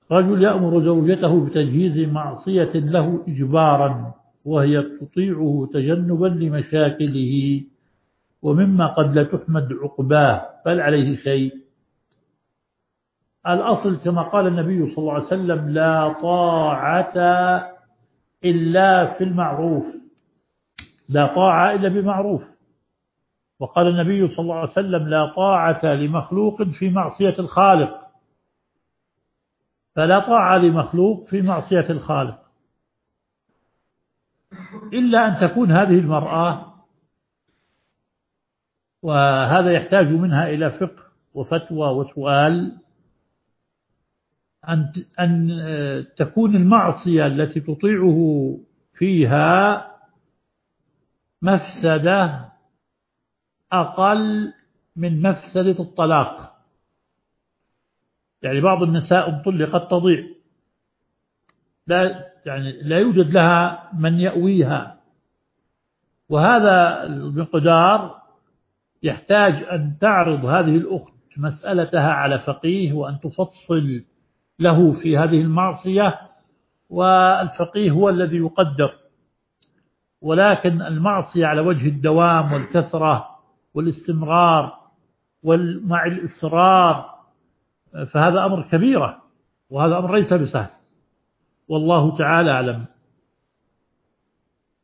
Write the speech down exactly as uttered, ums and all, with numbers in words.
رجل يأمر زوجته بتجهيز معصية له إجبارا وهي تطيعه تجنبا لمشاكله ومما قد لا تحمد عقباه بل عليه شيء. الأصل كما قال النبي صلى الله عليه وسلم: لا طاعة إلا في المعروف، لا طاعة إلا بمعروف. وقال النبي صلى الله عليه وسلم: لا طاعة لمخلوق في معصية الخالق. فلا طاعة لمخلوق في معصية الخالق إلا أن تكون هذه المرأة، وهذا يحتاج منها إلى فقه وفتوى وسؤال، أن أن تكون المعصية التي تطيعه فيها مفسدة أقل من مفسدة الطلاق. يعني بعض النساء طلقت تضيع، لا يعني لا يوجد لها من يأويها، وهذا المقدار يحتاج أن تعرض هذه الأخت مسألتها على فقيه وأن تفصل له في هذه المعصية، والفقيه هو الذي يقدر. ولكن المعصية على وجه الدوام والكثرة والاستمرار ومع الإصرار فهذا أمر كبيرة، وهذا أمر ليس بسهل، والله تعالى أعلم.